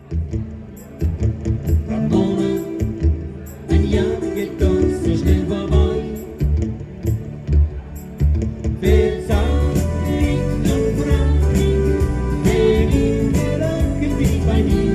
Ramona, andiamo che cosa schnell vorbei. Wir sind in der Frage, wer in der Lage wie bei mir.